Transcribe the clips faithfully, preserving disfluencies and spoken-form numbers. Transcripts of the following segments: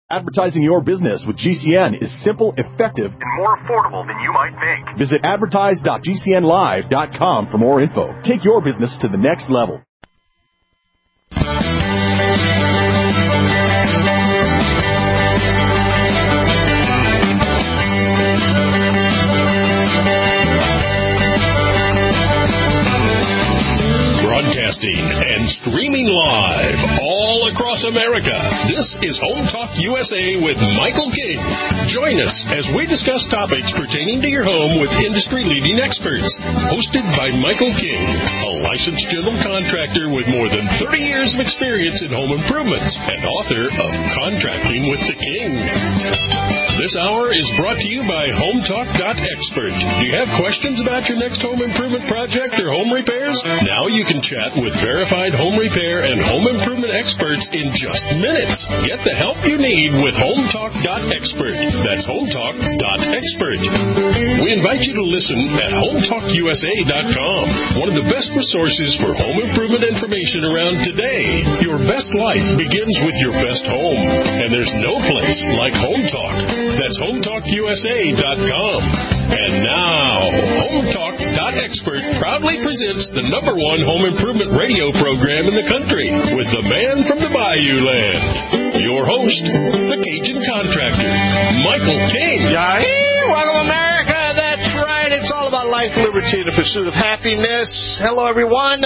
Advertising your business with G C N is simple, effective, and more affordable than you might think. Visit advertise dot g c n live dot com for more info. Take your business to the next level. Broadcasting and streaming live all across America. This is Home Talk U S A with Michael King. Join us as we discuss topics pertaining to your home with industry-leading experts. Hosted by Michael King, a licensed general contractor with more than thirty years of experience in home improvements and author of Contracting with the King. This hour is brought to you by Home Talk dot expert. Do you have questions about your next home improvement project or home repairs? Now you can chat with verified home repair and home improvement experts in just minutes. Get the help you need with Home Talk dot expert. That's Home Talk dot expert. We invite you to listen at Home Talk U S A dot com, one of the best resources for home improvement information around today. Your best life begins with your best home, and there's no place like Home Talk. That's Home Talk U S A dot com. And now, Home Talk dot expert proudly presents the number one home improvement radio program in the country with the man from the Bayou Land, your host, the Cajun Contractor, Michael King. Yahee! Welcome, America. That's right. It's all about life, liberty, and the pursuit of happiness. Hello, everyone.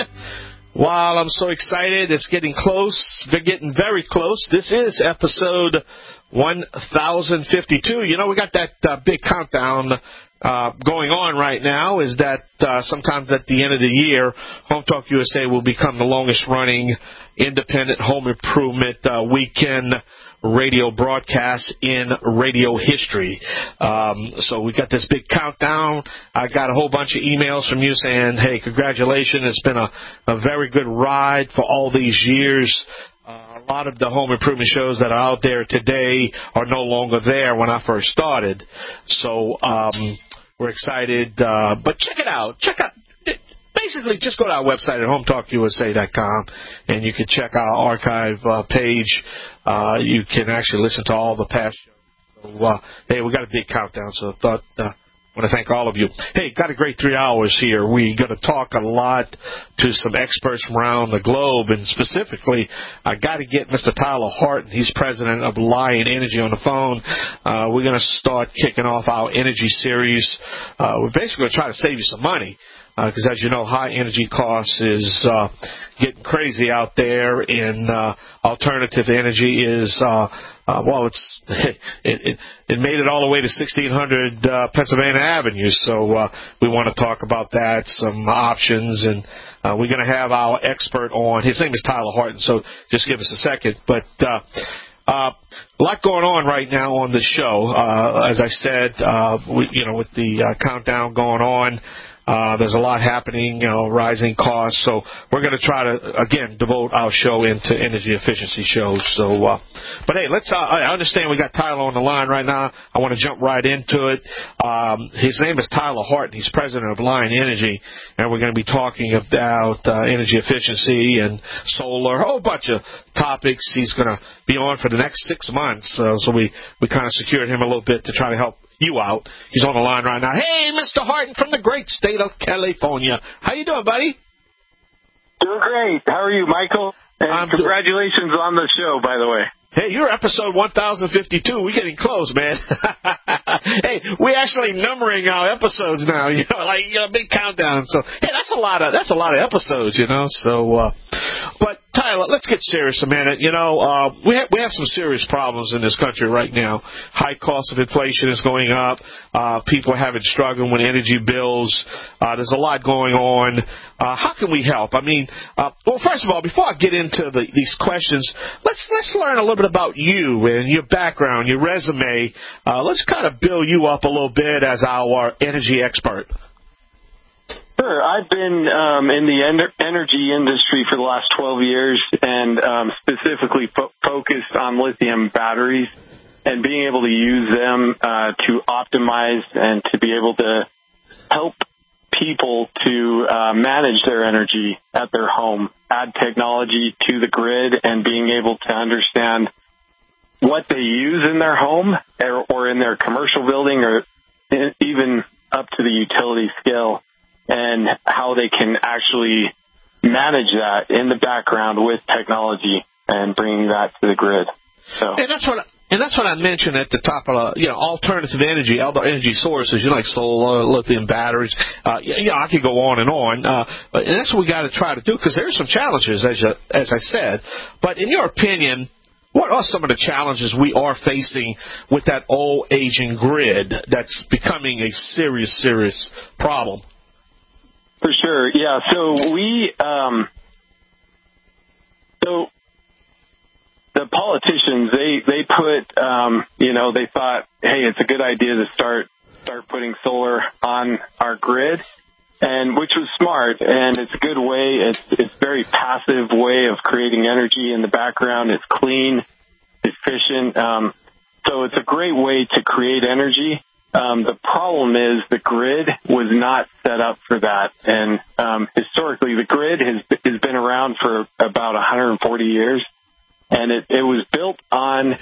Wow, I'm so excited. It's getting close. We're getting very close. This is episode one thousand fifty-two. You know, we got that uh, big countdown uh, going on right now. Is that uh, sometimes at the end of the year, Home Talk U S A will become the longest-running independent home improvement uh, weekend radio broadcast in radio history. Um, so we got this big countdown. I got a whole bunch of emails from you saying, hey, congratulations. It's been a, a very good ride for all these years. Uh, a lot of the home improvement shows that are out there today are no longer there when I first started. So um, we're excited. Uh, but check it out. Check out. Basically, just go to our website at Home Talk U S A dot com, and you can check our archive uh, page. Uh, you can actually listen to all the past shows. So, uh, hey, we got a big countdown, so I thought uh, I want to thank all of you. Hey, got a great three hours here. We're going to talk a lot to some experts from around the globe, and specifically, I got to get Mister Tyler Horton. He's president of Lion Energy on the phone. Uh, we're going to start kicking off our energy series. Uh, we're basically going to try to save you some money. Because, uh, as you know, high energy costs is uh, getting crazy out there, and uh, alternative energy is, uh, uh, well, it's it, it, it made it all the way to sixteen hundred uh, Pennsylvania Avenue. So uh, we want to talk about that, some options, and uh, we're going to have our expert on. His name is Tyler Horton, so just give us a second. But uh, uh, a lot going on right now on the show. Uh, as I said, uh, we, you know, with the uh, countdown going on. Uh, there's a lot happening, you know, rising costs. So we're going to try to, again, devote our show into energy efficiency shows. So, uh, but hey, let's, uh, I understand we got Tyler on the line right now. I want to jump right into it. Um, his name is Tyler Horton. He's president of Lion Energy, and we're going to be talking about uh, energy efficiency and solar, a whole bunch of topics. He's going to be on for the next six months. Uh, so we, we kind of secured him a little bit to try to help you out. He's on the line right now. Hey, Mister Horton from the great state of California. How you doing, buddy? Doing great. How are you, Michael? And I'm congratulations do- on the show, by the way. Hey, you're episode one thousand fifty-two. We're getting close, man. Hey, we're actually numbering our episodes now. You know, like you know, big countdown. So, hey, that's a lot of that's a lot of episodes. You know, so. Uh, but Tyler, let's get serious a minute. You know, uh, we have we have some serious problems in this country right now. High cost of inflation is going up. Uh, people are having struggling with energy bills. Uh, there's a lot going on. Uh, how can we help? I mean, uh, well, first of all, before I get into the, these questions, let's let's learn a little bit about you and your background, your resume. Uh, let's kind of build you up a little bit as our energy expert. Sure. I've been um, in the en- energy industry for the last twelve years and um, specifically fo- focused on lithium batteries and being able to use them uh, to optimize and to be able to help people to uh, manage their energy at their home, add technology to the grid, and being able to understand what they use in their home or, or in their commercial building or in, even up to the utility scale, and how they can actually manage that in the background with technology and bringing that to the grid. So, and that's what and that's what I mentioned at the top of uh, you know alternative energy, other energy sources, you know, like solar, lithium batteries. Uh, you know, I could go on and on, uh, but and that's what we got to try to do, because there's some challenges, as you, as I said. But in your opinion, what are some of the challenges we are facing with that old aging grid that's becoming a serious, serious problem? For sure, yeah. So we, um, so the politicians, they they put, um, you know, they thought, hey, it's a good idea to start start putting solar on our grid, and which was smart, and it's a good way. It's it's a very passive way of creating energy in the background. It's clean, efficient. Um, so it's a great way to create energy. Um, the problem is the grid was not set up for that. And um, historically, the grid has, has been around for about one hundred forty years. And it, it was built on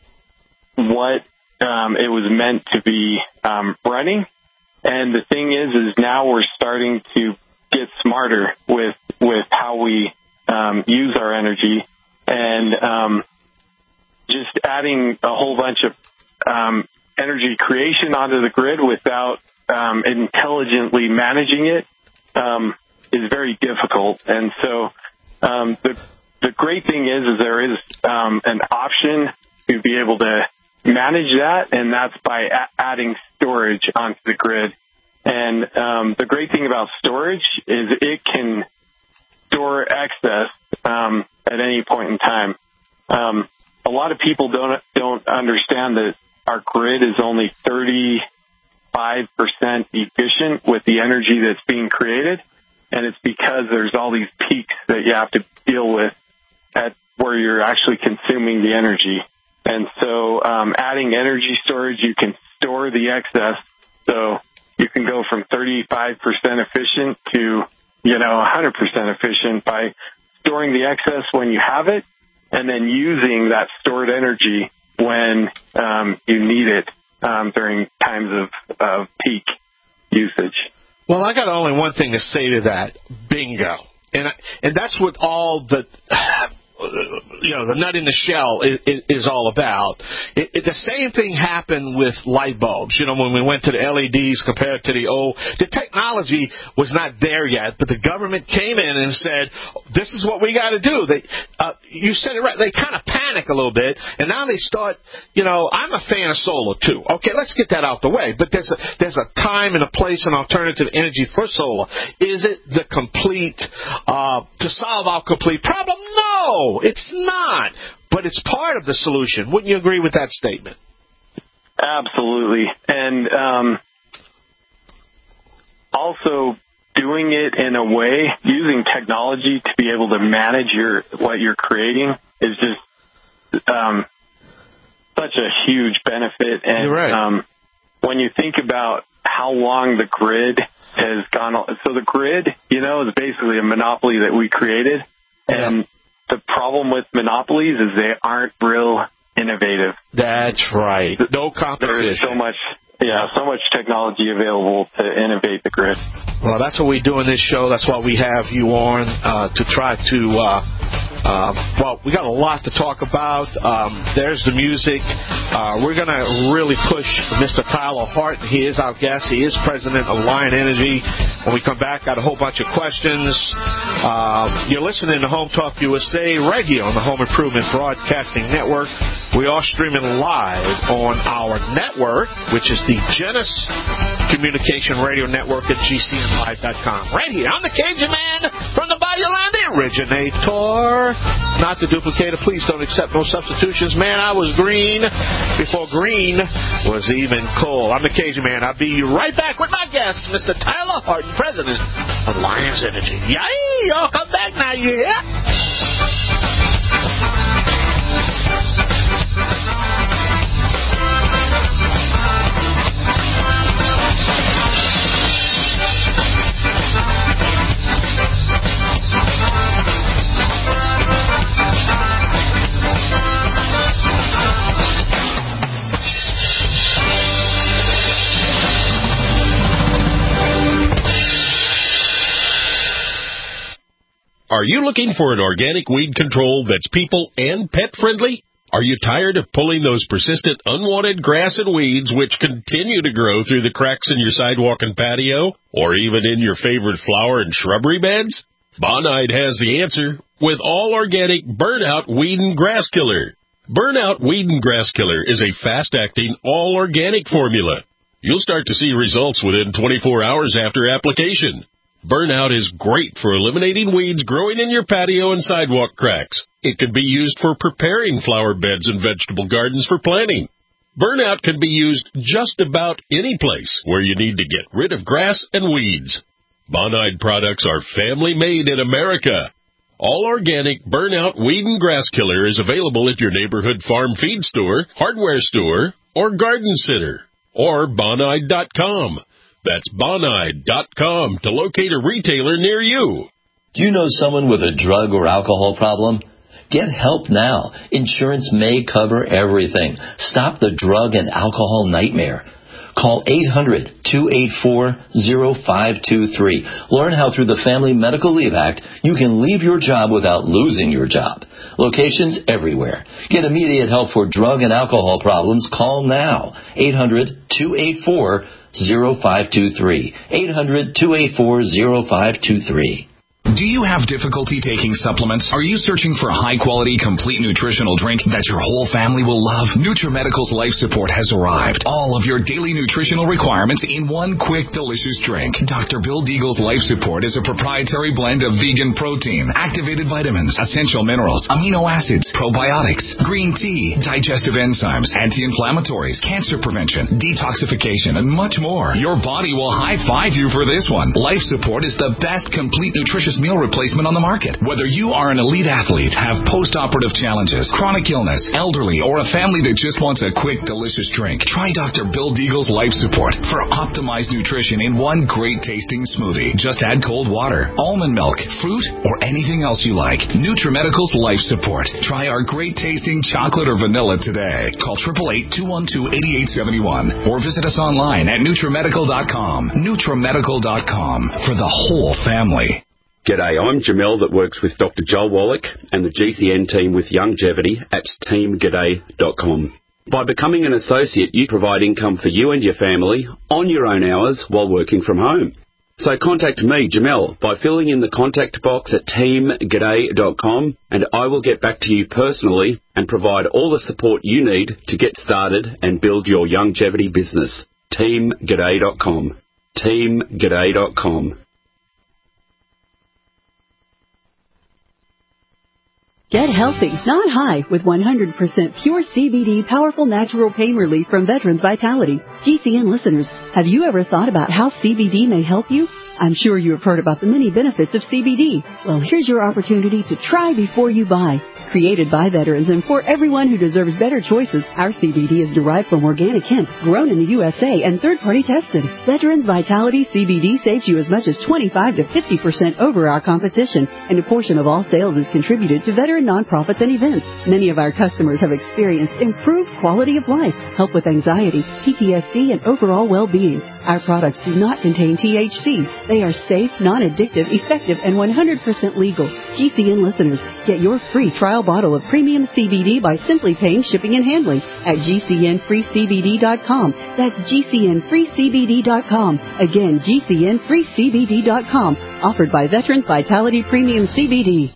what um, it was meant to be um, running. And the thing is, is now we're starting to get smarter with with how we um, use our energy. And um, just adding a whole bunch of um, energy creation onto the grid without um, intelligently managing it um, is very difficult. And so um, the the great thing is, is there is um, an option to be able to manage that, and that's by a- adding storage onto the grid. And um, the great thing about storage is it can store excess um, at any point in time. Um, a lot of people don't don't understand that our grid is only thirty-five percent efficient with the energy that's being created, and it's because there's all these peaks that you have to deal with at where you're actually consuming the energy. And so um, adding energy storage, you can store the excess. So you can go from thirty-five percent efficient to, you know, one hundred percent efficient by storing the excess when you have it and then using that stored energy when um, you need it um, during times of, of peak usage. Well, I got only one thing to say to that. Bingo. And I, and that's what all the... you know, the nut in the shell is, is all about. It, it, the same thing happened with light bulbs. You know, when we went to the L E Ds compared to the old, the technology was not there yet, but the government came in and said, this is what we got to do. They, uh, you said it right. They kind of panic a little bit, and now they start, you know, I'm a fan of solar too. Okay, let's get that out the way. But there's a, there's a time and a place in alternative energy for solar. Is it the complete, uh, to solve our complete problem? No. It's not, but it's part of the solution. Wouldn't you agree with that statement? Absolutely. And um, also doing it in a way, using technology to be able to manage your what you're creating is just um, such a huge benefit. And You're right. um, when you think about how long the grid has gone on, so the grid, you know, is basically a monopoly that we created. And yeah. The problem with monopolies is they aren't real innovative. That's right. No competition. There is so much, yeah, so much technology available to innovate the grid. Well, that's what we do in this show. That's why we have you on uh, to try to. Uh, uh, well, we got a lot to talk about. Um, there's the music. Uh, we're going to really push Mister Tyler Hart. He is our guest. He is president of Lion Energy. When we come back, got a whole bunch of questions. Uh, you're listening to Home Talk U S A right here on the Home Improvement Broadcasting Network. We are streaming live on our network, which is the Genesis Communication Radio Network at G C N live dot com. Right here. I'm the Cajun Man from the Bayouland, the originator. Not the duplicator. Please don't accept no substitutions. Man, I was green before green was even cool. I'm the Cajun Man. I'll be right back with my guest, Mister Tyler Hart, president of Lions Energy. Yay! Y'all come back now, you hear? Are you looking for an organic weed control that's people and pet friendly? Are you tired of pulling those persistent unwanted grass and weeds which continue to grow through the cracks in your sidewalk and patio, or even in your favorite flower and shrubbery beds? Bonide has the answer with all organic Burnout Weed and Grass Killer. Burnout Weed and Grass Killer is a fast-acting, all-organic formula. You'll start to see results within twenty-four hours after application. Burnout is great for eliminating weeds growing in your patio and sidewalk cracks. It can be used for preparing flower beds and vegetable gardens for planting. Burnout can be used just about any place where you need to get rid of grass and weeds. Bonide products are family-made in America. All organic Burnout Weed and Grass Killer is available at your neighborhood farm feed store, hardware store, or garden center, or Bonide dot com. That's Bonide dot com to locate a retailer near you. Do you know someone with a drug or alcohol problem? Get help now. Insurance may cover everything. Stop the drug and alcohol nightmare. Call eight hundred, two eight four, zero five two three. Learn how through the Family Medical Leave Act you can leave your job without losing your job. Locations everywhere. Get immediate help for drug and alcohol problems. Call now. eight hundred, two eight four, zero five two three. eight hundred, two eight four, zero five two three. Do you have difficulty taking supplements? Are you searching for a high-quality, complete nutritional drink that your whole family will love? NutriMedical's Life Support has arrived. All of your daily nutritional requirements in one quick, delicious drink. Doctor Bill Deagle's Life Support is a proprietary blend of vegan protein, activated vitamins, essential minerals, amino acids, probiotics, green tea, digestive enzymes, anti-inflammatories, cancer prevention, detoxification, and much more. Your body will high-five you for this one. Life Support is the best complete nutritious meal replacement on the market. Whether you are an elite athlete, have post-operative challenges, chronic illness, elderly, or a family that just wants a quick, delicious drink, try Doctor Bill Deagle's Life Support for optimized nutrition in one great-tasting smoothie. Just add cold water, almond milk, fruit, or anything else you like. NutriMedical's Life Support. Try our great-tasting chocolate or vanilla today. Call eight eight eight, two one two, eight eight seven one or visit us online at NutriMedical dot com. NutriMedical dot com for the whole family. G'day, I'm Jamel that works with Doctor Joel Wallach and the G C N team with Longevity at team g'day dot com. By becoming an associate, you provide income for you and your family on your own hours while working from home. So contact me, Jamel, by filling in the contact box at team g'day dot com, and I will get back to you personally and provide all the support you need to get started and build your longevity business. team g'day dot com. team g'day dot com. Get healthy, not high, with one hundred percent pure C B D powerful natural pain relief from Veterans Vitality. G C N listeners, have you ever thought about how C B D may help you? I'm sure you have heard about the many benefits of C B D. Well, here's your opportunity to try before you buy. Created by veterans and for everyone who deserves better choices, our C B D is derived from organic hemp, grown in the U S A and third-party tested. Veterans Vitality C B D saves you as much as twenty-five to fifty percent over our competition, and a portion of all sales is contributed to veteran nonprofits and events. Many of our customers have experienced improved quality of life, help with anxiety, P T S D, and overall well-being. Our products do not contain T H C. They are safe, non-addictive, effective, and one hundred percent legal. G C N listeners, get your free trial bottle of premium C B D by simply paying shipping and handling at G C N free C B D dot com. That's G C N free C B D dot com. Again, G C N free C B D dot com. Offered by Veterans Vitality Premium C B D.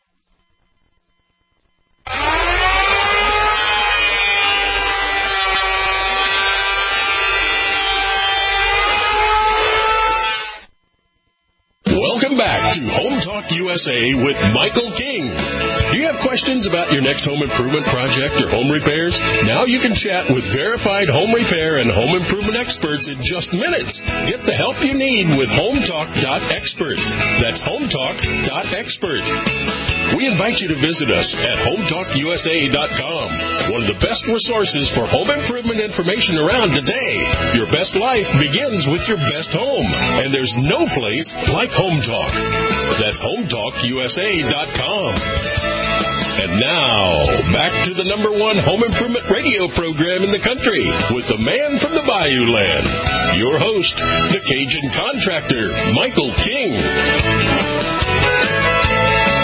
Welcome back to Home Talk U S A with Michael King. Do you have questions about your next home improvement project or home repairs? Now you can chat with verified home repair and home improvement experts in just minutes. Get the help you need with hometalk dot expert. That's hometalk dot expert. We invite you to visit us at home talk U S A dot com, one of the best resources for home improvement information around today. Your best life begins with your best home, and there's no place like Home Talk. That's home talk U S A dot com. And now, back to the number one home improvement radio program in the country with the man from the Bayou Land, your host, the Cajun contractor, Michael King.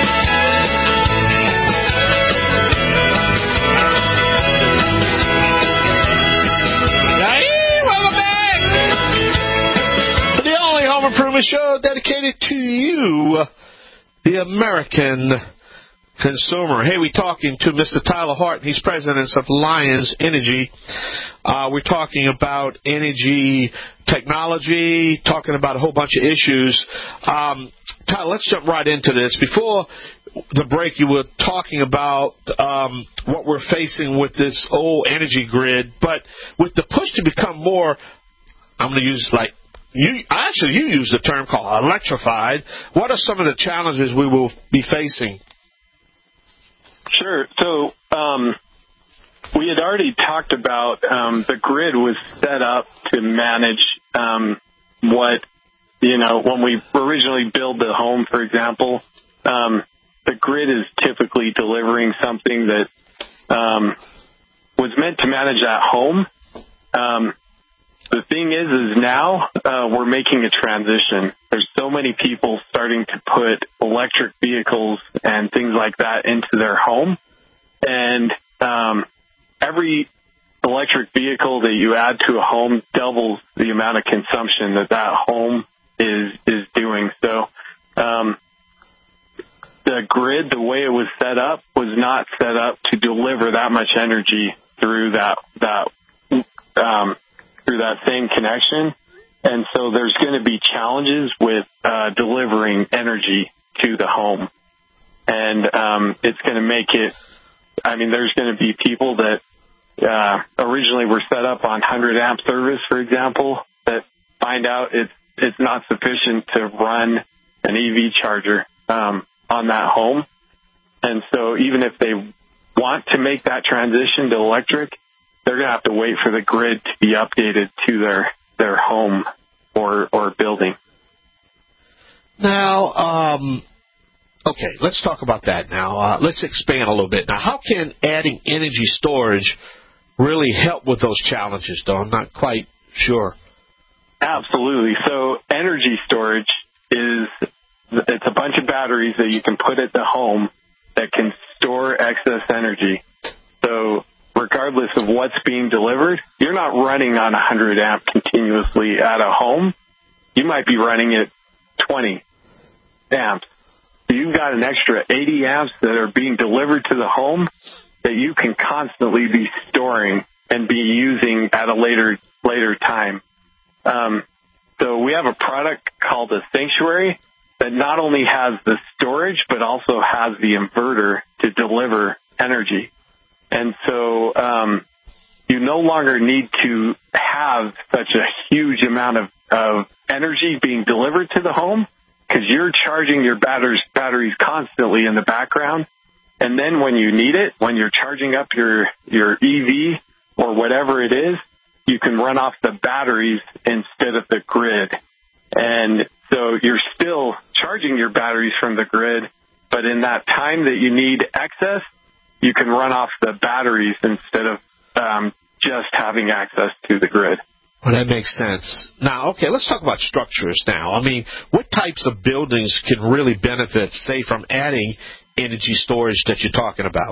a show dedicated to you, the American consumer. Hey, we're talking to Mister Tyler Hart. He's president of Lions Energy. Uh, we're talking about energy technology, talking about a whole bunch of issues. Um, Tyler, let's jump right into this. Before the break, you were talking about um, what we're facing with this old energy grid, but with the push to become more, I'm going to use like, you actually you used the term called electrified. What are some of the challenges we will be facing? Sure. So um, we had already talked about um, the grid was set up to manage um, what, you know, when we originally build the home, for example, um, the grid is typically delivering something that um, was meant to manage that home. Um, the thing is, is now uh, we're making a transition. There's so many people starting to put electric vehicles and things like that into their home. And um, every electric vehicle that you add to a home doubles the amount of consumption that that home is is doing. So um, the grid, the way it was set up, was not set up to deliver that much energy through that that um, through that same connection. And so there's going to be challenges with uh, delivering energy to the home. And um, it's going to make it, I mean, there's going to be people that uh, originally were set up on one hundred amp service, for example, that find out it's, it's not sufficient to run an E V charger um, on that home. And so even if they want to make that transition to electric, they're going to have to wait for the grid to be updated to their, their home or, or building. Now, um, okay, let's talk about that now. Uh, let's expand a little bit. Now, how can adding energy storage really help with those challenges, though? I'm not quite sure. Absolutely. So energy storage is, it's a bunch of batteries that you can put at the home that can store excess energy. So regardless of what's being delivered, you're not running on one hundred amp continuously at a home. You might be running at twenty amps. So you've got an extra eighty amps that are being delivered to the home that you can constantly be storing and be using at a later later time. Um, so we have a product called a Sanctuary that not only has the storage but also has the inverter to deliver energy. And so um, you no longer need to have such a huge amount of, of energy being delivered to the home because you're charging your batteries, batteries constantly in the background. And then when you need it, when you're charging up your, your E V or whatever it is, you can run off the batteries instead of the grid. And so you're still charging your batteries from the grid, but in that time that you need excess, you can run off the batteries instead of um, just having access to the grid. Well, that makes sense. Now, okay, let's talk about structures now. I mean, what types of buildings can really benefit, say, from adding energy storage that you're talking about?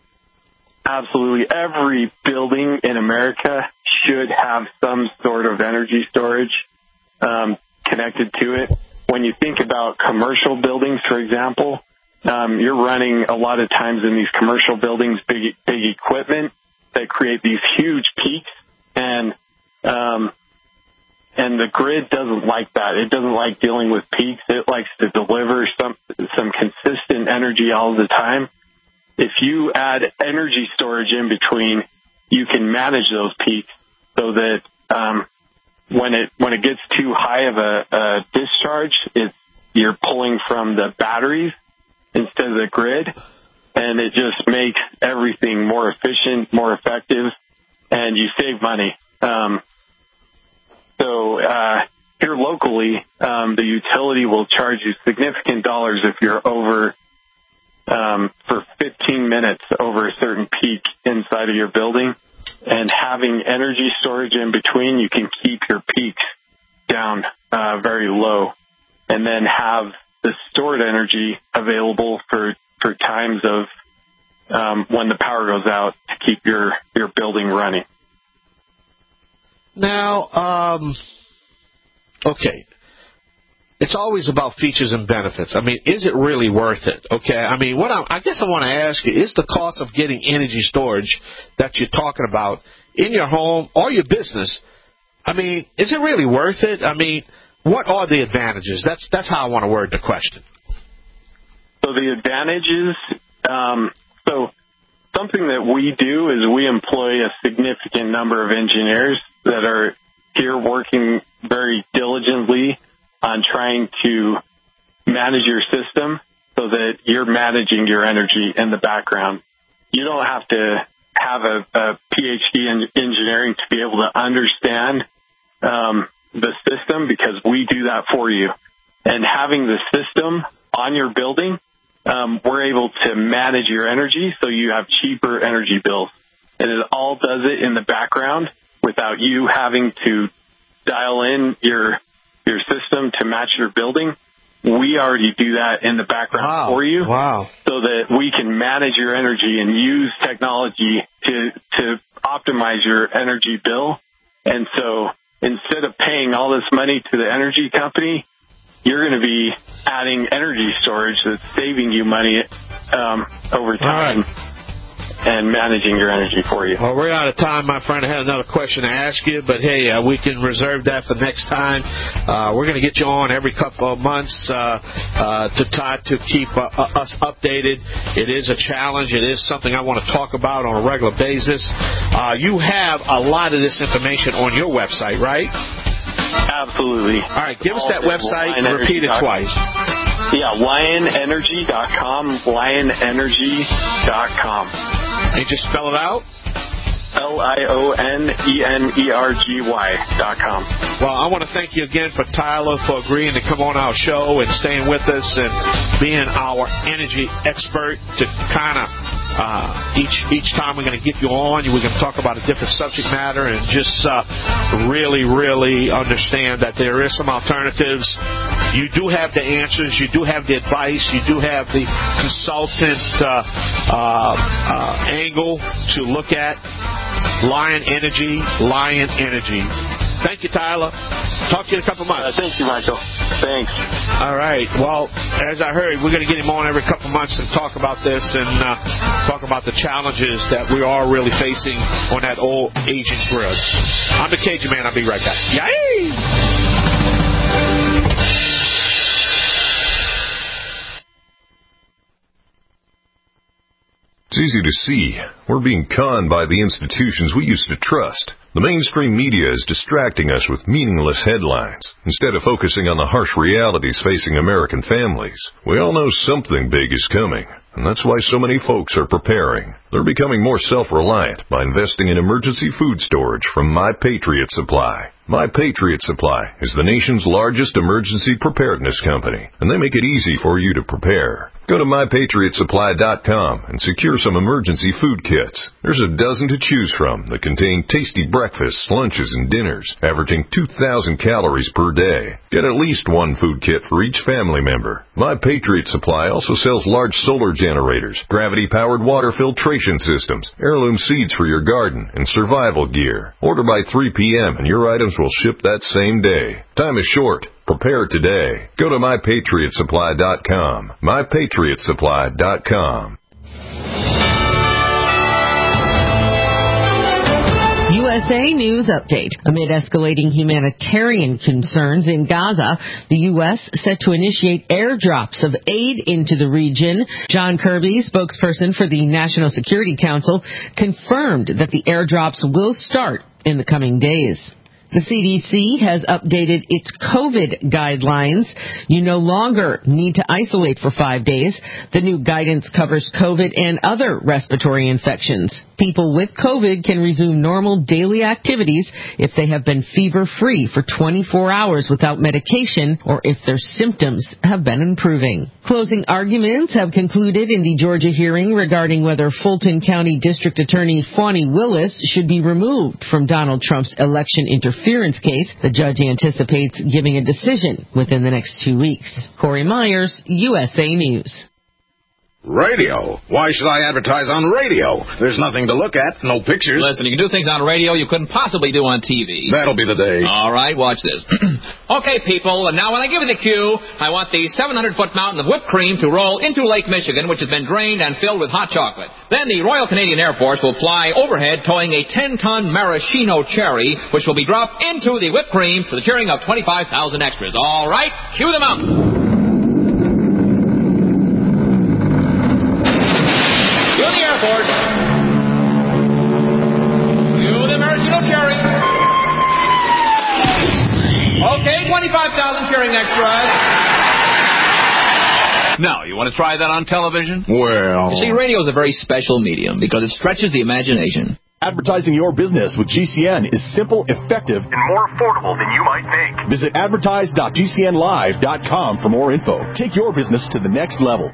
Absolutely. Every building in America should have some sort of energy storage um, connected to it. When you think about commercial buildings, for example, Um, you're running a lot of times in these commercial buildings, big, big equipment that create these huge peaks, and um, and the grid doesn't like that. It doesn't like dealing with peaks. It likes to deliver some some consistent energy all the time. If you add energy storage in between, you can manage those peaks so that um, when it when it gets too high of a, a discharge, it's you're pulling from the batteries instead of the grid, and it just makes everything more efficient, more effective, and you save money. Um, so uh, here locally, um, the utility will charge you significant dollars if you're over um, for fifteen minutes over a certain peak inside of your building, and having energy storage in between, you can keep your peaks down uh, very low, and then have the stored energy available for, for times of um, when the power goes out to keep your, your building running. Now, um, okay, it's always about features and benefits. I mean, is it really worth it? Okay. I mean, what I, I guess I want to ask you is the cost of getting energy storage that you're talking about in your home or your business. I mean, is it really worth it? I mean, what are the advantages? That's that's how I want to word the question. So the advantages, um, so something that we do is we employ a significant number of engineers that are here working very diligently on trying to manage your system so that you're managing your energy in the background. You don't have to have a, a P H D in engineering to be able to understand um, the system, because we do that for you. And having the system on your building, um, we're able to manage your energy so you have cheaper energy bills. And it all does it in the background without you having to dial in your your system to match your building. We already do that in the background wow. for you. Wow. So that we can manage your energy and use technology to to optimize your energy bill. And so instead of paying all this money to the energy company, you're going to be adding energy storage that's saving you money um, over time. And managing your energy for you. Well, we're out of time, my friend. I had another question to ask you, but hey, uh, we can reserve that for next time. Uh, we're going to get you on every couple of months uh, uh, to try to keep uh, us updated. It is a challenge. It is something I want to talk about on a regular basis. Uh, you have a lot of this information on your website, right? Absolutely. All right, give us that website and repeat it twice. Yeah, lion energy dot com, lion energy dot com. And just spell it out? L I O N E N E R G Y dot com. Well, I want to thank you again for Tyler for agreeing to come on our show and staying with us and being our energy expert to kind of uh, each each time we're going to get you on, we're going to talk about a different subject matter and just uh, really, really understand that there is some alternatives. You do have the answers. You do have the advice. You do have the consultant uh, uh, uh, angle to look at. Lion Energy, Lion Energy. Thank you, Tyler. Talk to you in a couple months. Uh, thank you, Michael. Thanks. All right. Well, as I heard, we're going to get him on every couple months and talk about this and uh, talk about the challenges that we are really facing on that old aging grid. I'm the Cajun Man. I'll be right back. Yay! It's easy to see. We're being conned by the institutions we used to trust. The mainstream media is distracting us with meaningless headlines, instead of focusing on the harsh realities facing American families. We all know something big is coming, and that's why so many folks are preparing. They're becoming more self-reliant by investing in emergency food storage from My Patriot Supply. My Patriot Supply is the nation's largest emergency preparedness company, and they make it easy for you to prepare. Go to my patriot supply dot com and secure some emergency food kits. There's a dozen to choose from that contain tasty breakfasts, lunches, and dinners, averaging two thousand calories per day. Get at least one food kit for each family member. My Patriot Supply also sells large solar generators, gravity-powered water filtration systems, heirloom seeds for your garden, and survival gear. Order by three p.m. and your items will ship that same day. Time is short. Prepare today. Go to my patriot supply dot com. my patriot supply dot com. U S A News Update. Amid escalating humanitarian concerns in Gaza, the U S set to initiate airdrops of aid into the region. John Kirby, spokesperson for the National Security Council, confirmed that the airdrops will start in the coming days. The C D C has updated its COVID guidelines. You no longer need to isolate for five days. The new guidance covers COVID and other respiratory infections. People with COVID can resume normal daily activities if they have been fever-free for twenty-four hours without medication or if their symptoms have been improving. Closing arguments have concluded in the Georgia hearing regarding whether Fulton County District Attorney Fani Willis should be removed from Donald Trump's election interference case. The judge anticipates giving a decision within the next two weeks. Corey Myers, U S A News. Radio? Why should I advertise on radio? There's nothing to look at, no pictures. Listen, you can do things on radio you couldn't possibly do on T V. That'll be the day. All right, watch this. Okay, people, and now when I give you the cue, I want the seven hundred foot mountain of whipped cream to roll into Lake Michigan, which has been drained and filled with hot chocolate. Then the Royal Canadian Air Force will fly overhead towing a ten ton maraschino cherry, which will be dropped into the whipped cream for the cheering of twenty-five thousand extras. All right, cue the mountain. Cue the airport. Cue the maraschino cherry. Okay, twenty-five thousand cheering extras. Now, you want to try that on television? Well... You see, radio is a very special medium because it stretches the imagination. Advertising your business with G C N is simple, effective, and more affordable than you might think. Visit advertise dot g c n live dot com for more info. Take your business to the next level.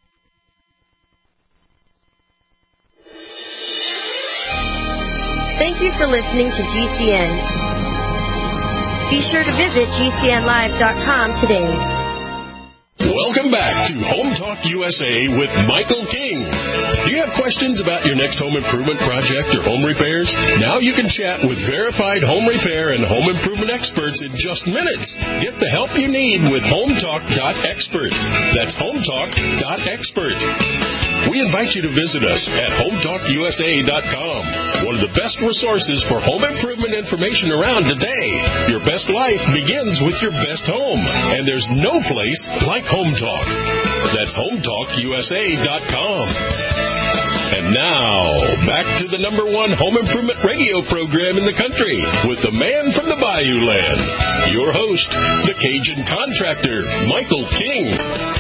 Thank you for listening to G C N. Be sure to visit g c n live dot com today. Welcome back to Home Talk U S A with Michael King. Do you have questions about your next home improvement project or home repairs? Now you can chat with verified home repair and home improvement experts in just minutes. Get the help you need with home talk dot expert. That's home talk dot expert. We invite you to visit us at home talk u s a dot com, one of the best resources for home improvement information around today. Your best life begins with your best home, and there's no place like Home Talk. That's home talk u s a dot com. And now, back to the number one home improvement radio program in the country with the man from the Bayou Land, your host, the Cajun contractor, Michael King.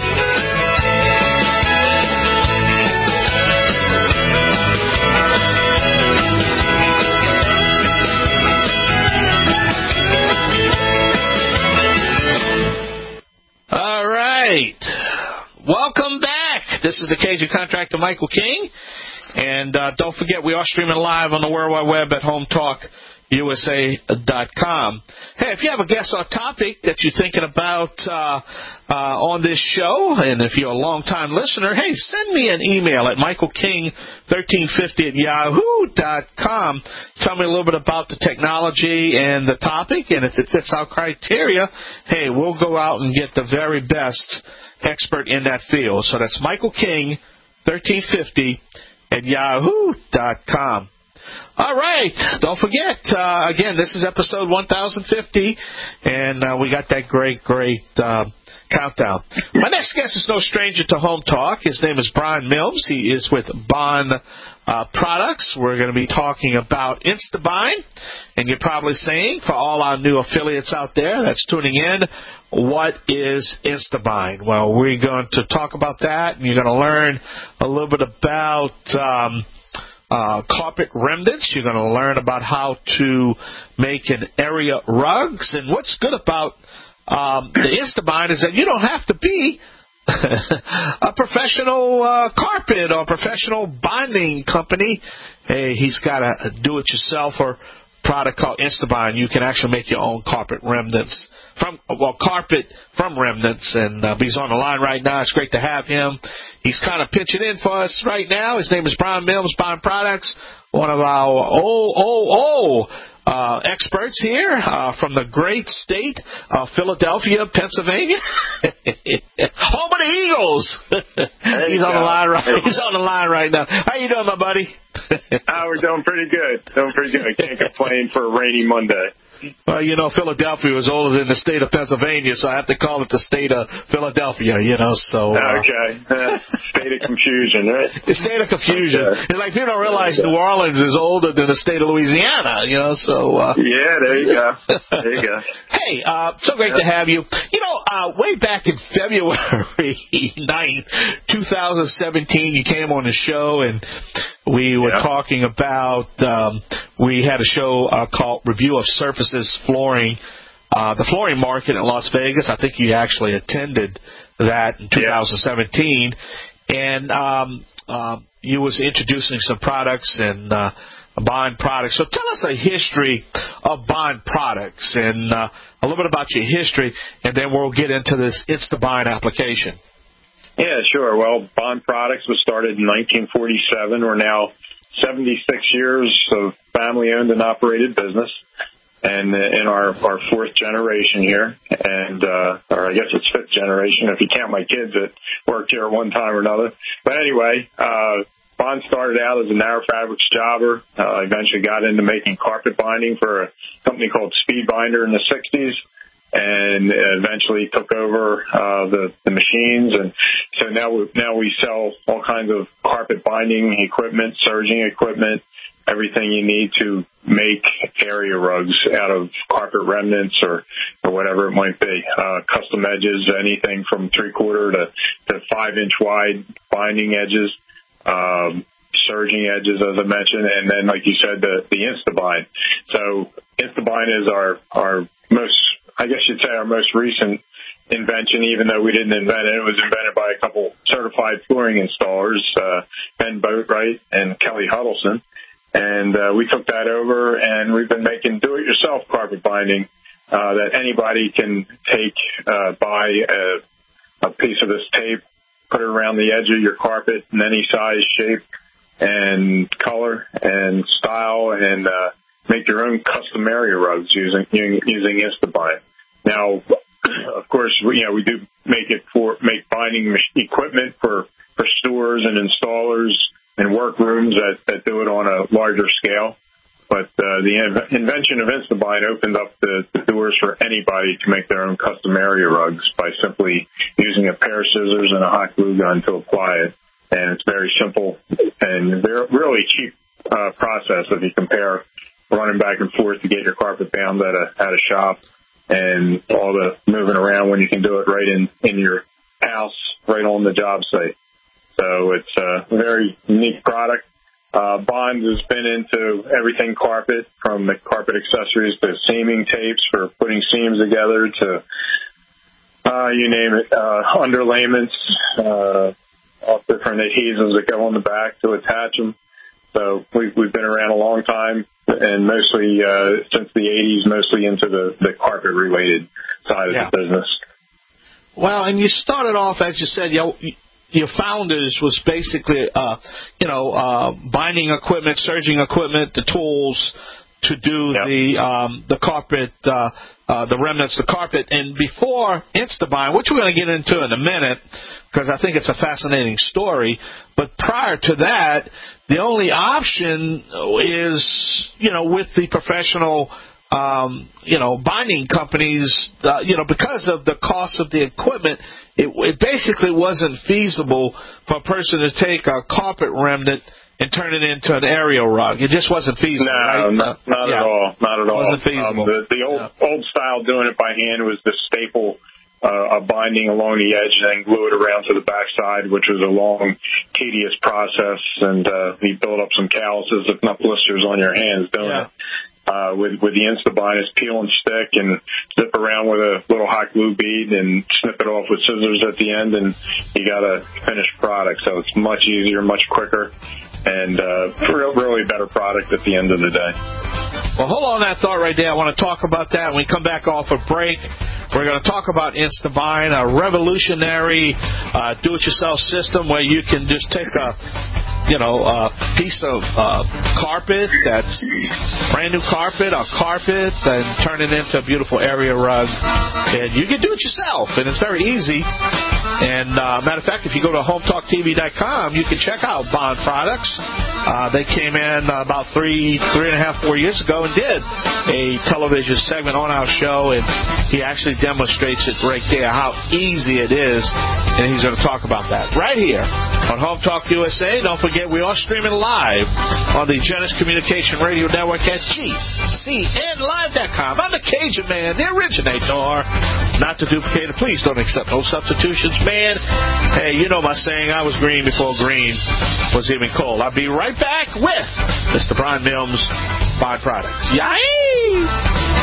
All right. Welcome back. This is the Cajun contractor, Michael King. And uh, don't forget, we are streaming live on the World Wide Web at home talk u s a dot com. Hey, if you have a guest or topic that you're thinking about uh, uh, on this show, and if you're a long-time listener, hey, send me an email at michael king thirteen fifty at yahoo dot com. Tell me a little bit about the technology and the topic, and if it fits our criteria, hey, we'll go out and get the very best expert in that field. So that's Michael King thirteen fifty at yahoo dot com. All right. Don't forget, uh, again, this is episode one thousand fifty, and uh, we got that great, great uh, countdown. My next guest is no stranger to Home Talk. His name is Brian Mills. He is with Bond uh, Products. We're going to be talking about Instabind, and you're probably saying, for all our new affiliates out there that's tuning in, what is Instabind? Well, we're going to talk about that, and you're going to learn a little bit about um, uh, carpet remnants. You're going to learn about how to make an area rugs. And what's good about um, the Instabind is that you don't have to be a professional uh, carpet or professional binding company. Hey, he's got a do-it-yourselfer product called Instabind. You can actually make your own carpet remnants from well carpet from remnants, and uh, he's on the line right now. It's great to have him. He's kind of pitching in for us right now. His name is Brian Mills, Bond Products, one of our oh oh oh uh, experts here uh, from the great state of Philadelphia, Pennsylvania, home of the Eagles. He's on the line right. He's on the line right now. How you doing, my buddy? uh, we're doing pretty good. Doing pretty good. Can't complain for a rainy Monday. Well, you know, Philadelphia is older than the state of Pennsylvania, so I have to call it the state of Philadelphia, you know, so... Uh, okay. Uh, state of confusion, right? The state of confusion. Okay. It's like people don't realize New Orleans is older than the state of Louisiana, you know, so... Uh, yeah, there you go. There you go. Hey, uh, so great yeah. to have you. You know, uh, way back in February ninth, twenty seventeen, you came on the show, and we were yeah. talking about... Um, we had a show uh, called Review of Surfaces Flooring, uh, the flooring market in Las Vegas. I think you actually attended that in two thousand seventeen, yeah. and um, uh, you was introducing some products and uh, Bond Products. So tell us a history of Bond Products and uh, a little bit about your history, and then we'll get into this Instabind application. Yeah, sure. Well, Bond Products was started in nineteen forty-seven. We're now seventy-six years of family-owned and operated business. and in our, our fourth generation here, and uh, or I guess it's fifth generation if you count my kids that worked here one time or another. But anyway, uh, Bond started out as a narrow fabrics jobber. Uh, eventually got into making carpet binding for a company called Speed Binder in the sixties, and eventually took over uh, the, the machines. And so now we, now we sell all kinds of carpet binding equipment, serging equipment, everything you need to make area rugs out of carpet remnants or, or whatever it might be. Uh, custom edges, anything from three-quarter to, to five-inch wide binding edges. Um, surging edges, as I mentioned, and then, like you said, the, the Instabind. So Instabind is our, our most, I guess you'd say our most recent invention, even though we didn't invent it. It was invented by a couple certified flooring installers, uh, Ben Boatwright and Kelly Huddleston. And uh, we took that over, and we've been making do-it-yourself carpet binding uh, that anybody can take, uh, buy a, a piece of this tape, put it around the edge of your carpet in any size, shape, and color and style, and uh, make your own custom area rugs using using Instabind. Now, of course, we, you know, we do make it for make binding equipment for, for stores and installers and workrooms that, that do it on a larger scale. But uh, the in- invention of Instabind opened up the, the doors for anybody to make their own custom area rugs by simply using a pair of scissors and a hot glue gun to apply it. And it's very simple and very, really cheap uh, process if you compare running back and forth to get your carpet bound at a at a shop and all the moving around when you can do it right in, in your house, right on the job site. So it's a very unique product. Uh, Bond has been into everything carpet, from the carpet accessories to seaming tapes for putting seams together to, uh, you name it, uh, underlayments, uh, all different adhesives that go on the back to attach them. So we've, we've been around a long time, and mostly, uh, since the eighties, mostly into the, the carpet related side of yeah. the business. Well, and you started off, as you said, you know, your founders was basically, uh, you know, uh, binding equipment, serging equipment, the tools to do yep. the um, the carpet, uh, uh, the remnants, the carpet. And before Instabind, which we're going to get into in a minute, because I think it's a fascinating story. But prior to that, the only option is, you know, with the professional, um, you know, binding companies, uh, you know, because of the cost of the equipment. It, it basically wasn't feasible for a person to take a carpet remnant and turn it into an area rug. It just wasn't feasible. No, right? not, not yeah. at all. Not at it all. It wasn't feasible. Um, the the old yeah. old style doing it by hand was the staple uh, a binding along the edge and then glue it around to the backside, which was a long, tedious process, and uh, you build up some calluses, if not blisters, on your hands doing yeah. it. Uh, with, with the Instabind, it's peel and stick and zip around with a little hot glue bead and snip it off with scissors at the end, and you got a finished product. So it's much easier, much quicker, and uh, really better product at the end of the day. Well, hold on that thought right there. I want to talk about that when we come back off a break. We're going to talk about Instabind, a revolutionary uh, do-it-yourself system where you can just take a, you know, a piece of uh, carpet that's brand new carpet, a carpet, and turn it into a beautiful area rug. And you can do it yourself, and it's very easy. And uh, matter of fact, if you go to home talk T V dot com, you can check out Bond products. Uh, they came in about three, three and a half, four years ago and did a television segment on our show, and he actually demonstrates it right there, how easy it is, and he's going to talk about that right here on Home Talk U S A. Don't forget, we are streaming live on the Genesis Communication Radio Network at G C N live dot com. I'm the Cajun Man, the originator, not to duplicate it. Please don't accept no substitutions, man. Hey, you know my saying, I was green before green was even cold. I'll be right back with Mister Brian Mills, Bond Products. Yay!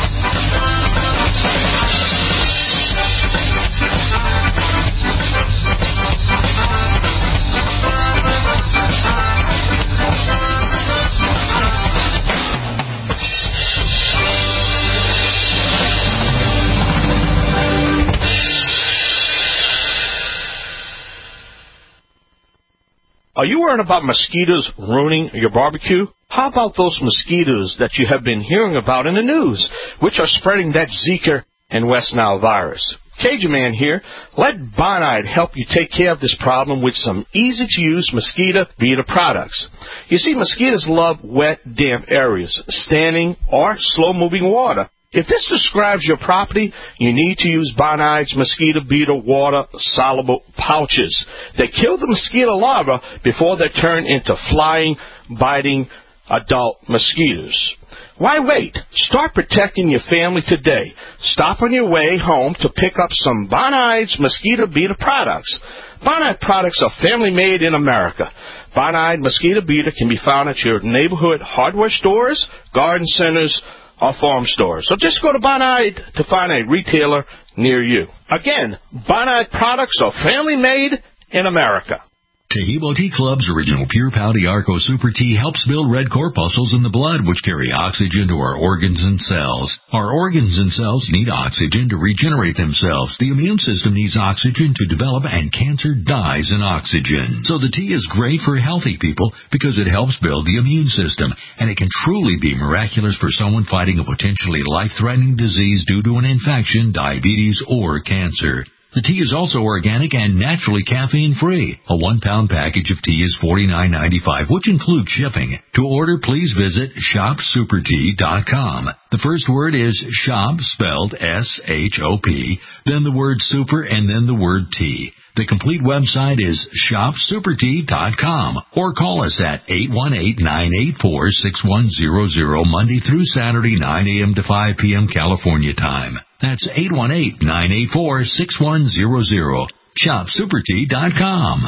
Are you worried about mosquitoes ruining your barbecue? How about those mosquitoes that you have been hearing about in the news, which are spreading that Zika and West Nile virus? Cajun Man here. Let Bonide help you take care of this problem with some easy-to-use mosquito beater products. You see, mosquitoes love wet, damp areas, standing or slow-moving water. If this describes your property, you need to use Bonide's mosquito beater water-soluble pouches. They kill the mosquito larvae before they turn into flying, biting adult mosquitoes. Why wait? Start protecting your family today. Stop on your way home to pick up some Bonide's mosquito beater products. Bonide products are family-made in America. Bonide mosquito beater can be found at your neighborhood hardware stores, garden centers, or farm stores. So just go to Bonide to find a retailer near you. Again, Bonide products are family-made in America. Tahibo Tea Club's original Pure Pau Arco Super Tea helps build red corpuscles in the blood, which carry oxygen to our organs and cells. Our organs and cells need oxygen to regenerate themselves. The immune system needs oxygen to develop, and cancer dies in oxygen. So the tea is great for healthy people because it helps build the immune system, and it can truly be miraculous for someone fighting a potentially life-threatening disease due to an infection, diabetes, or cancer. The tea is also organic and naturally caffeine-free. A one-pound package of tea is forty-nine ninety-five, which includes shipping. To order, please visit shop super tea dot com. The first word is shop, spelled S H O P, then the word super, and then the word tea. The complete website is shop super tea dot com, or call us at eight one eight, nine eight four, six one zero zero Monday through Saturday, nine a.m. to five p.m. California time. That's eight one eight, nine eight four, six one zero zero. shop super tea dot com.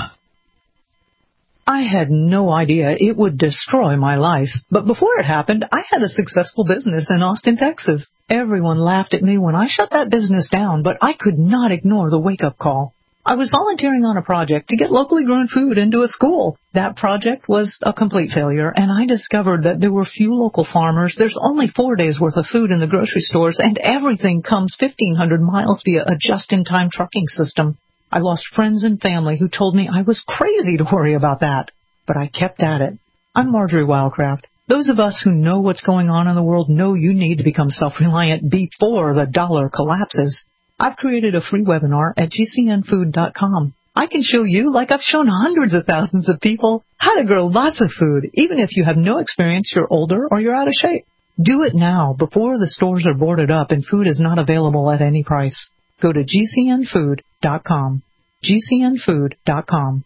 I had no idea it would destroy my life, but before it happened, I had a successful business in Austin, Texas. Everyone laughed at me when I shut that business down, but I could not ignore the wake-up call. I was volunteering on a project to get locally grown food into a school. That project was a complete failure, and I discovered that there were few local farmers. There's only four days' worth of food in the grocery stores, and everything comes fifteen hundred miles via a just-in-time trucking system. I lost friends and family who told me I was crazy to worry about that, but I kept at it. I'm Marjorie Wildcraft. Those of us who know what's going on in the world know you need to become self-reliant before the dollar collapses. I've created a free webinar at G C N food dot com. I can show you, like I've shown hundreds of thousands of people, how to grow lots of food, even if you have no experience, you're older, or you're out of shape. Do it now, before the stores are boarded up and food is not available at any price. Go to G C N food dot com. G C N food dot com.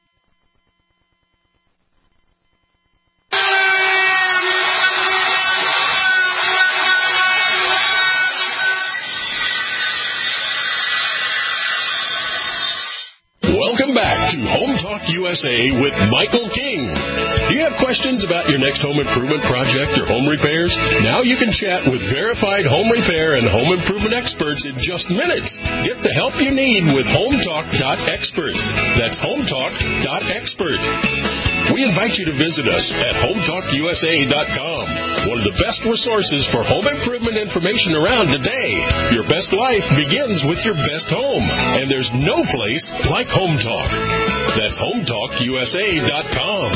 Welcome back to Home Talk U S A with Michael King. Do you have questions about your next home improvement project or home repairs? Now you can chat with verified home repair and home improvement experts in just minutes. Get the help you need with home talk dot expert. That's home talk dot expert. We invite you to visit us at home talk U S A dot com, one of the best resources for home improvement information around today. Your best life begins with your best home, and there's no place like Home Talk. That's home talk U S A dot com.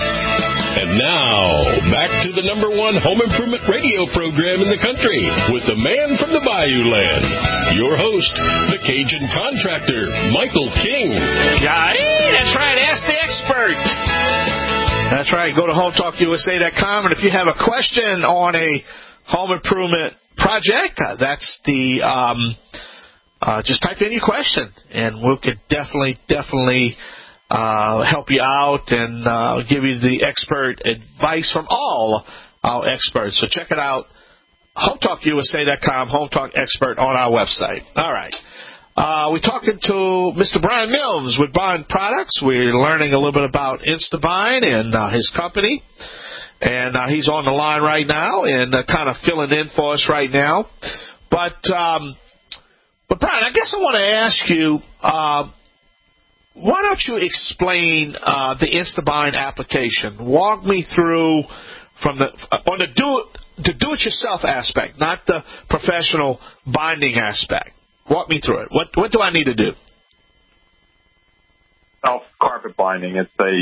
And now, back to the number one home improvement radio program in the country with the man from the Bayou Land, your host, the Cajun contractor, Michael King. Yeah, that's right. Ask the expert. That's right. Go to home talk U S A dot com, and if you have a question on a home improvement project, uh, that's the um, uh, just type in your question, and we could definitely, definitely uh, help you out and uh, give you the expert advice from all our experts. So check it out, home talk U S A dot com, Home Talk Expert on our website. All right. Uh, we're talking to Mister Brian Mills with Bond Products. We're learning a little bit about Instabine and uh, his company. And uh, he's on the line right now and uh, kind of filling in for us right now. But, um, but Brian, I guess I want to ask you, uh, why don't you explain uh, the Instabine application? Walk me through from the on the do the do-it-yourself aspect, not the professional binding aspect. Walk me through it. What what do I need to do? Self carpet binding. It's a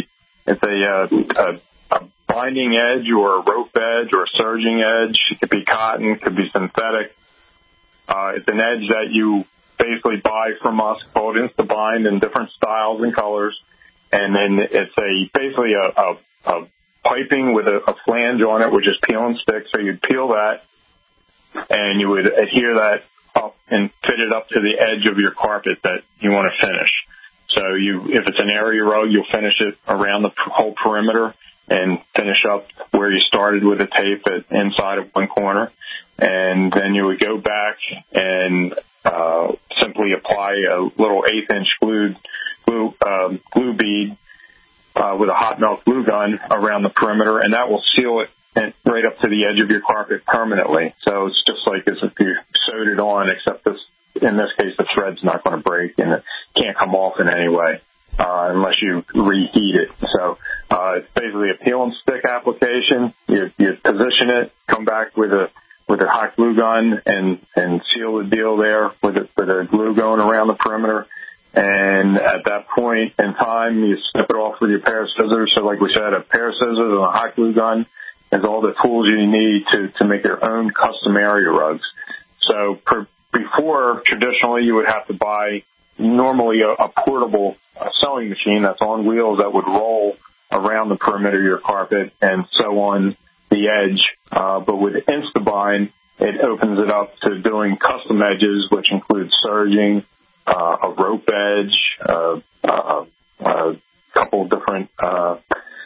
it's a, uh, a, a binding edge or a rope edge or a surging edge. It could be cotton, it could be synthetic. Uh, it's an edge that you basically buy from us called InstaBind in different styles and colors. And then it's a basically a, a, a piping with a, a flange on it, which is peel and stick. So you'd peel that and you would adhere that up and fit it up to the edge of your carpet that you want to finish. So you, if it's an area rug, you'll finish it around the whole perimeter and finish up where you started with the tape at inside of one corner. And then you would go back and uh, simply apply a little eighth inch glue, glue, um, glue bead uh, with a hot melt glue gun around the perimeter, and that will seal it and right up to the edge of your carpet permanently. So it's just like as if you sewed it on, except this, in this case, the thread's not going to break and it can't come off in any way uh, unless you reheat it. So uh, it's basically a peel and stick application. You, you position it, come back with a with a hot glue gun and, and seal the deal there with a, with a glue going around the perimeter. And at that point in time, you snip it off with your pair of scissors. So like we said, a pair of scissors and a hot glue gun is all the tools you need to, to make your own custom area rugs. So per, before, traditionally, you would have to buy normally a, a portable a sewing machine that's on wheels that would roll around the perimeter of your carpet and sew on the edge. Uh, but with InstaBind, it opens it up to doing custom edges, which include serging, uh, a rope edge, uh, uh, a couple of different uh,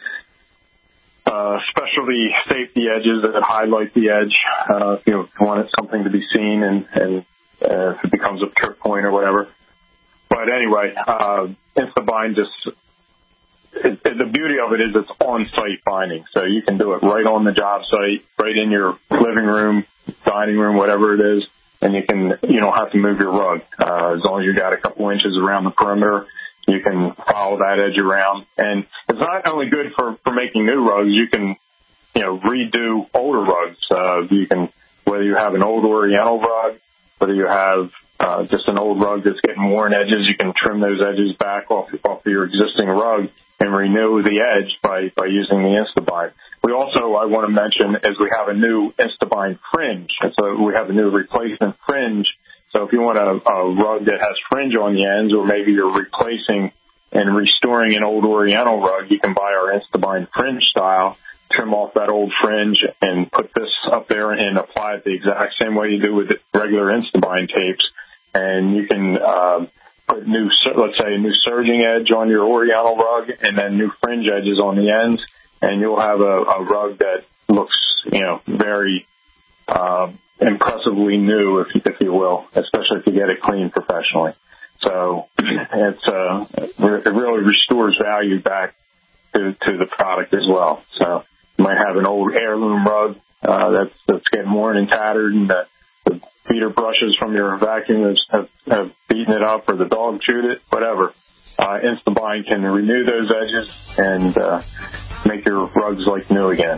uh, specialty safety edges that highlight the edge. Uh, if you want something to be seen and, and uh, if it becomes a trip point or whatever. But anyway, uh, InstaBind just, it, it, the beauty of it is it's on-site binding. So you can do it right on the job site, right in your living room, dining room, whatever it is. And you can, you don't have to move your rug. Uh, as long as you got a couple inches around the perimeter, you can follow that edge around. And it's not only good for, for making new rugs, you can, you know, redo older rugs. Uh, you can, whether you have an old Oriental rug, whether you have uh, just an old rug that's getting worn edges, you can trim those edges back off, off of your existing rug and renew the edge by, by using the InstaBind. We also, I want to mention, is we have a new InstaBind fringe. And so we have a new replacement fringe. So if you want a, a rug that has fringe on the ends, or maybe you're replacing and restoring an old Oriental rug, you can buy our InstaBind fringe style, trim off that old fringe, and put this up there and apply it the exact same way you do with regular InstaBind tapes. And you can uh, put new, let's say, a new surging edge on your Oriental rug, and then new fringe edges on the ends, and you'll have a, a rug that looks, you know, very uh, impressively new, if you, if you will, especially if you get it cleaned professionally. So it's uh, it really restores value back to, to the product as well. So you might have an old heirloom rug uh, that's that's getting worn and tattered, and the, the beater brushes from your vacuum has, have, have beaten it up, or the dog chewed it, whatever. Uh, InstaBind can renew those edges and uh, make your rugs like new again.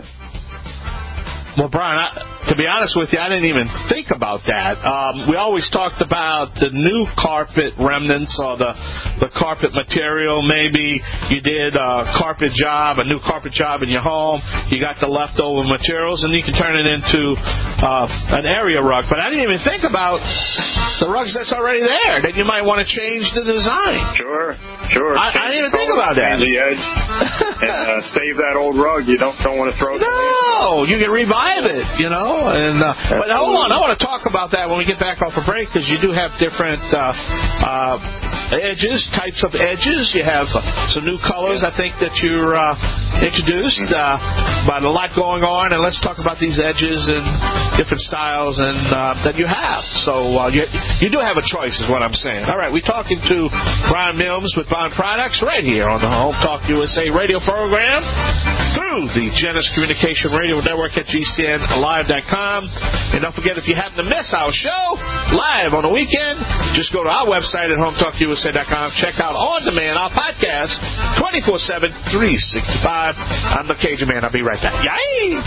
Well, Brian, I, to be honest with you, I didn't even think about that. Um, we always talked about the new carpet remnants or the the carpet material. Maybe you did a carpet job, a new carpet job in your home. You got the leftover materials, and you can turn it into uh, an area rug. But I didn't even think about the rugs that's already there. That you might want to change the design. Sure, sure. I, I didn't even think about that. Change the edge and uh, save that old rug. You don't don't want to throw it away. No, you can revive it, you know. And uh, but hold on, I want to talk about that when we get back off a break, because you do have different uh, uh, edges, types of edges. You have uh, some new colors, I think, that you're uh, introduced. Uh, but a lot going on, and let's talk about these edges and different styles and uh, that you have. So uh, you you do have a choice, is what I'm saying. All right, we're talking to Brian Mills with Bond Products right here on the Home Talk U S A radio program through the Genesis Communication Radio Network at G C N live dot com. And don't forget, if you happen to miss our show live on the weekend, just go to our website at home talk U S A dot com. Check out On Demand, our podcast, twenty-four seven, three sixty-five. I'm the Cajun Man. I'll be right back. Yay!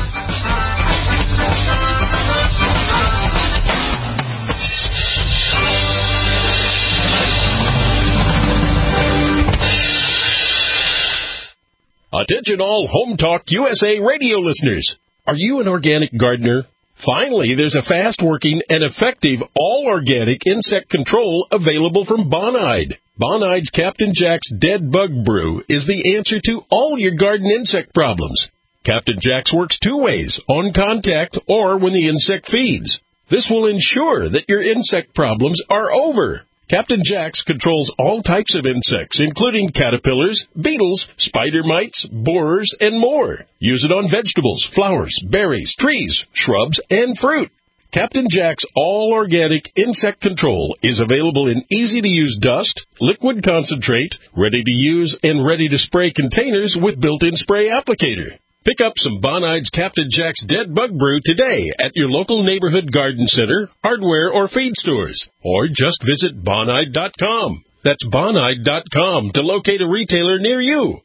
A Attention all Home Talk U S A radio listeners. Are you an organic gardener? Finally, there's a fast-working and effective all-organic insect control available from Bonide. Bonide's Captain Jack's Dead Bug Brew is the answer to all your garden insect problems. Captain Jack's works two ways, on contact or when the insect feeds. This will ensure that your insect problems are over. Captain Jack's controls all types of insects, including caterpillars, beetles, spider mites, borers, and more. Use it on vegetables, flowers, berries, trees, shrubs, and fruit. Captain Jack's all-organic insect control is available in easy-to-use dust, liquid concentrate, ready-to-use and ready-to-spray containers with built-in spray applicator. Pick up some Bonide's Captain Jack's Dead Bug Brew today at your local neighborhood garden center, hardware, or feed stores. Or just visit Bonide dot com. That's Bonide dot com to locate a retailer near you.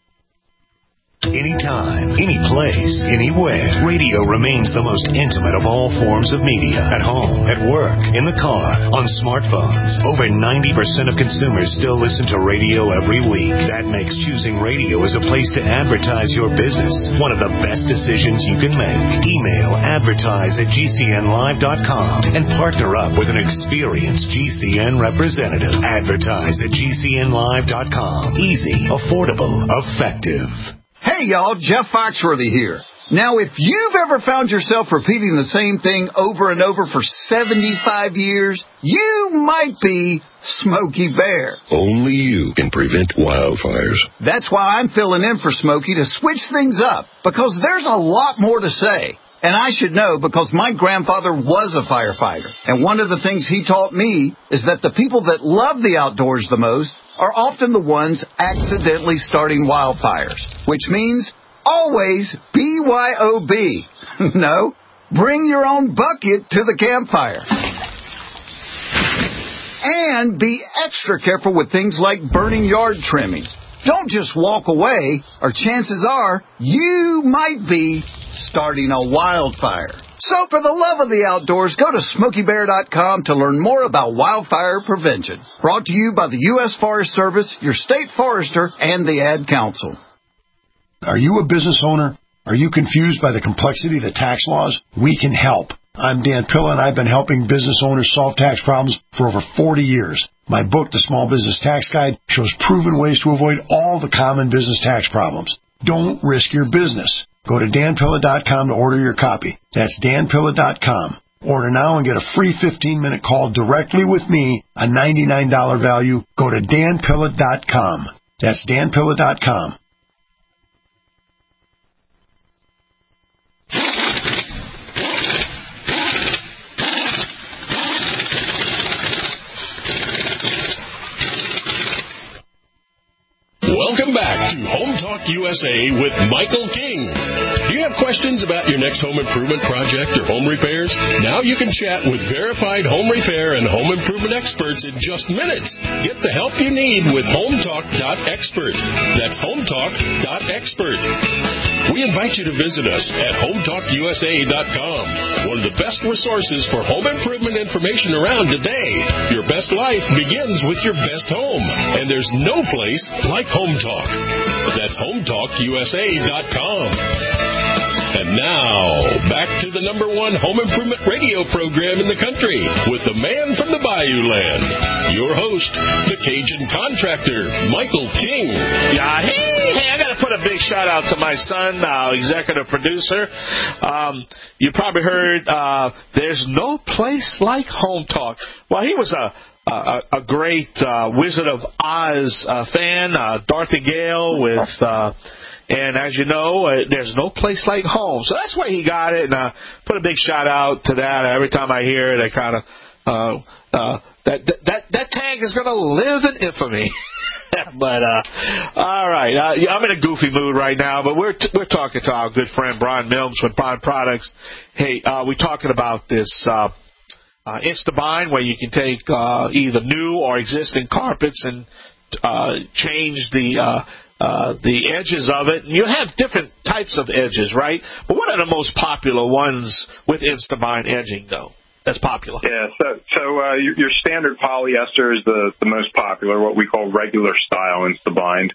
Anytime, any place, anywhere. Radio remains the most intimate of all forms of media. At home, at work, in the car, on smartphones. Over ninety percent of consumers still listen to radio every week. That makes choosing radio as a place to advertise your business one of the best decisions you can make. Email advertise at G C N live dot com and partner up with an experienced G C N representative. Advertise at G C N live dot com. Easy, affordable, effective. Hey, y'all, Jeff Foxworthy here. Now, if you've ever found yourself repeating the same thing over and over for seventy-five years, you might be Smokey Bear. Only you can prevent wildfires. That's why I'm filling in for Smokey to switch things up, because there's a lot more to say. And I should know because my grandfather was a firefighter. And one of the things he taught me is that the people that love the outdoors the most are often the ones accidentally starting wildfires, which means always B Y O B. No, bring your own bucket to the campfire. And be extra careful with things like burning yard trimmings. Don't just walk away, or chances are you might be starting a wildfire. So for the love of the outdoors, go to Smokey Bear dot com to learn more about wildfire prevention. Brought to you by the U S Forest Service, your state forester, and the Ad Council. Are you a business owner? Are you confused by the complexity of the tax laws? We can help. I'm Dan Pilla, and I've been helping business owners solve tax problems for over forty years. My book, The Small Business Tax Guide, shows proven ways to avoid all the common business tax problems. Don't risk your business. Go to Dan Pilla dot com to order your copy. That's Dan Pilla dot com. Order now and get a free fifteen-minute call directly with me, a ninety-nine dollars value. Go to Dan Pilla dot com. That's Dan Pilla dot com. Welcome back to Home Talk U S A with Michael King. Do you have questions about your next home improvement project or home repairs? Now you can chat with verified home repair and home improvement experts in just minutes. Get the help you need with home talk dot expert. That's home talk dot expert. We invite you to visit us at home talk U S A dot com, one of the best resources for home improvement information around today. Your best life begins with your best home, and there's no place like Home Talk. That's home talk U S A dot com. And now, back to the number one home improvement radio program in the country with the man from the Bayou Land, your host, the Cajun contractor, Michael King. Yeah, hey, hey, I got to put a big shout out to my son, uh, executive producer. Um, you probably heard uh, there's no place like Home Talk. Well, he was a A, a great uh, Wizard of Oz uh, fan, uh, Dorothy Gale, with, uh, and as you know, uh, there's no place like home. So that's why he got it, and uh, put a big shout out to that. Every time I hear it, I kind of, uh, uh, that, that, that tank is going to live in infamy. But, uh, all right, uh, I'm in a goofy mood right now, but we're, t- we're talking to our good friend Brian Mills with Bond Products. Hey, uh, we're talking about this, uh, Uh, Instabind, where you can take uh, either new or existing carpets and uh, change the uh, uh, the edges of it. And you have different types of edges, right? But what are the most popular ones with Instabind edging, though? That's popular. Yeah, so so uh, your, your standard polyester is the, the most popular, what we call regular style Instabind.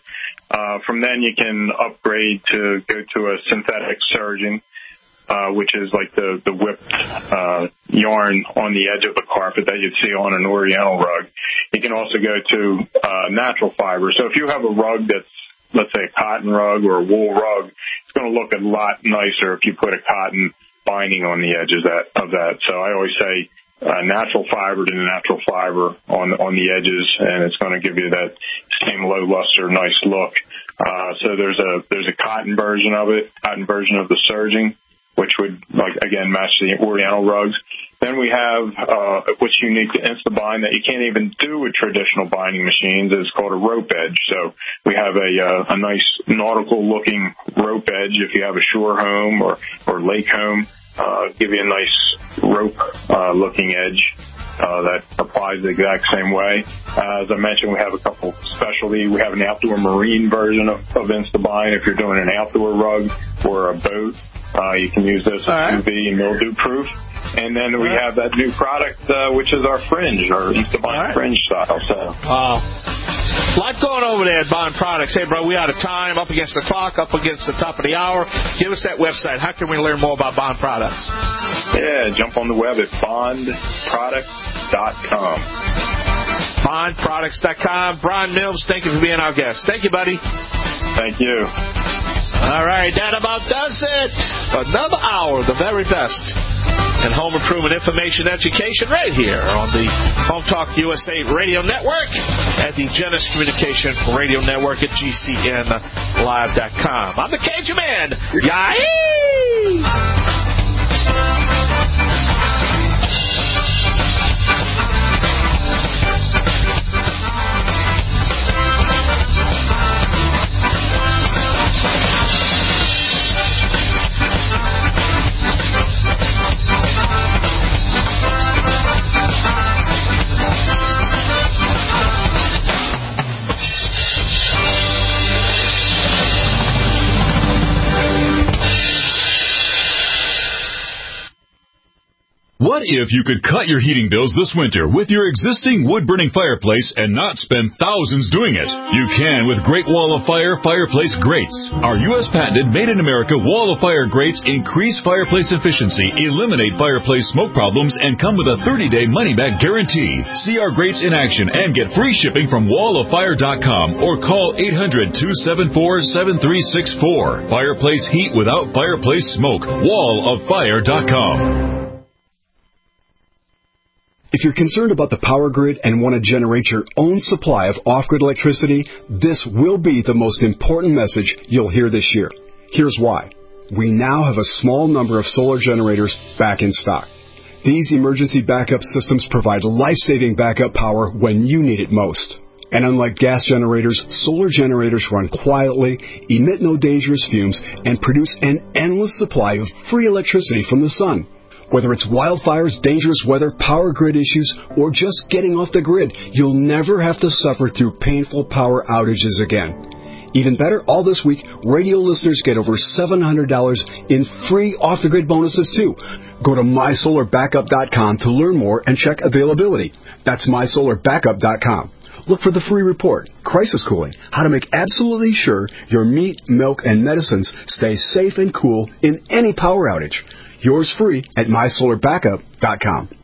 Uh, from then you can upgrade to go to a synthetic surging, uh, which is like the, the whipped uh, yarn on the edge of the carpet that you'd see on an Oriental rug. You can also go to uh, natural fiber. So if you have a rug that's, let's say, a cotton rug or a wool rug, it's going to look a lot nicer if you put a cotton binding on the edges that, of that. So I always say uh, natural fiber to natural fiber on on the edges, and it's going to give you that same low luster, nice look. Uh, so there's a there's a cotton version of it, cotton version of the serging, which would, like, again, match the Oriental rugs. Then we have uh, what's unique to InstaBind that you can't even do with traditional binding machines. It's called a rope edge. So we have a uh, a nice nautical-looking rope edge if you have a shore home or, or lake home. Uh, give you a nice rope-looking uh, edge uh, that applies the exact same way. Uh, as I mentioned, we have a couple specialty. We have an outdoor marine version of, of InstaBind. If you're doing an outdoor rug or a boat, uh, you can use this as U V and mildew-proof. And then we have that new product, uh, which is our fringe, our InstaBind fringe style. So, wow. A lot going over there at Bond Products. Hey, bro, we out of time, up against the clock, up against the top of the hour. Give us that website. How can we learn more about Bond Products? Yeah, jump on the web at bond products dot com. bond products dot com. Brian Mills, thank you for being our guest. Thank you, buddy. Thank you. All right, that about does it. Another hour, the very best in home improvement information education right here on the Home Talk U S A Radio Network at the Genesis Communication Radio Network at G C N live dot com. I'm the Cajun Man. Yay! What if you could cut your heating bills this winter with your existing wood-burning fireplace and not spend thousands doing it? You can with Great Wall of Fire Fireplace Grates. Our U S patented made-in-America Wall of Fire grates increase fireplace efficiency, eliminate fireplace smoke problems, and come with a thirty-day money-back guarantee. See our grates in action and get free shipping from wall of fire dot com or call eight hundred, two seven four, seven three six four. Fireplace heat without fireplace smoke. wall of fire dot com. If you're concerned about the power grid and want to generate your own supply of off-grid electricity, this will be the most important message you'll hear this year. Here's why. We now have a small number of solar generators back in stock. These emergency backup systems provide life-saving backup power when you need it most. And unlike gas generators, solar generators run quietly, emit no dangerous fumes, and produce an endless supply of free electricity from the sun. Whether it's wildfires, dangerous weather, power grid issues, or just getting off the grid, you'll never have to suffer through painful power outages again. Even better, all this week, radio listeners get over seven hundred dollars in free off-the-grid bonuses, too. Go to my solar backup dot com to learn more and check availability. That's my solar backup dot com. Look for the free report, Crisis Cooling, how to make absolutely sure your meat, milk, and medicines stay safe and cool in any power outage. Yours free at my solar backup dot com.